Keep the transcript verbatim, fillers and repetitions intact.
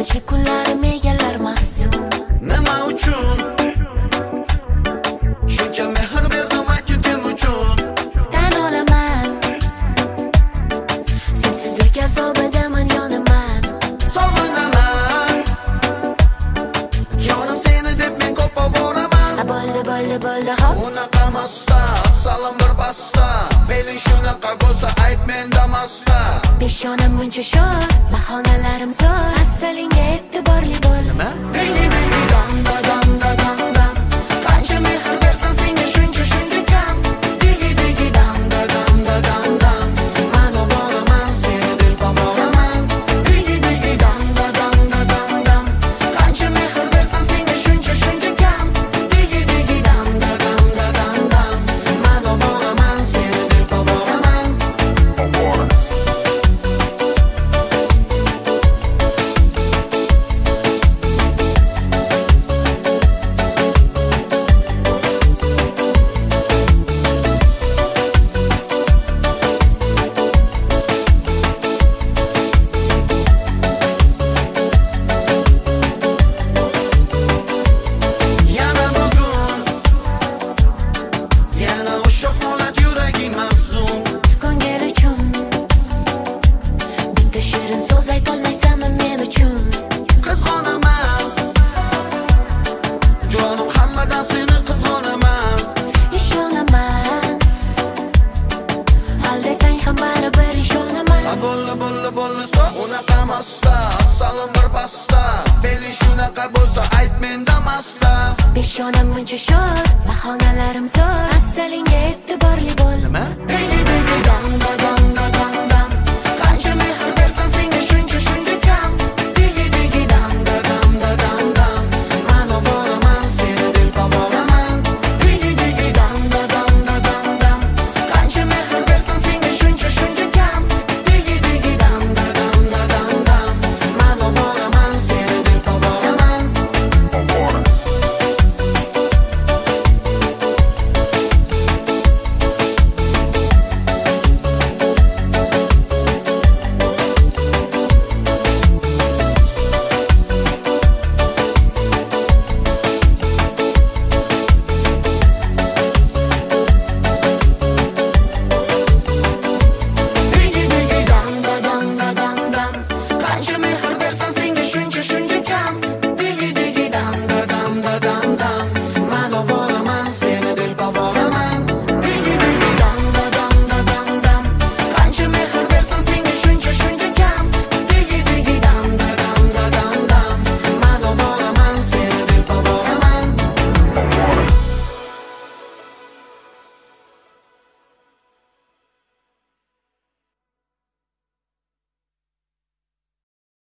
quvonchli kunlarim egallar mahzun. Nima uchun shuncha mehr berdim aytgin kim uchun? Tan olaman, sensizlik azobidaman, yonaman. Sog'inaman, jonim seni deb men ko'p ovoraman. Bo'ldi, bo'ldi, bo'ldi, hop. Unaqa masta, salom bir pasta. Fe'ling shunaqa bo'lsa ayb menda masta. Peshonam buncha sho'r, bahonalarim zo'r. Asalingga e'tiborli bo'l. Nima? Digi digi dam da dam da dam dam. Qancha mehr bersam senga shuncha shuncha kam. Digi digi dam da dam da dam dam. Men ovoraman, seni deb ovoraman. Digi digi dam da dam da dam dam. Qancha mehr bersam senga shuncha shuncha kam. Digi digi dam da dam da dam dam. Men ovoraman, seni deb ovoraman. Ovora. Yana bugun, yana o'sha holat yuragim mahzun. Ko'ngil uchun bitta shirin so'z aytolmaysanmi men uchun? Qizg'onaman, jonim hammadan seni qizg'onaman. Ishonaman, aldasang ham baribir ishonaman. A bo'lla bo'lla bo'lla so unaqa masta, salom bir pasta. Fe'ling shunaqa bo'lsa ayb menda masta. Peshonam buncha sho'r, bahonalarim zo'r. Asalingga e'tibor